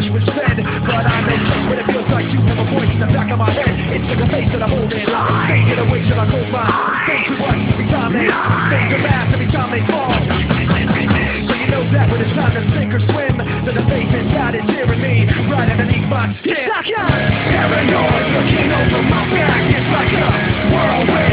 he was fed. But I know just what it feels like to have a voice in the back of my head. It's like a face that I'm holding. Can't get away till I close my eyes. Think too much every time they think too fast every time they fall. So you know that when it's time to sink or swim, that the faith inside is hearing me right underneath my skin. It's like I'm paranoid looking over my back. It's like a whirlwind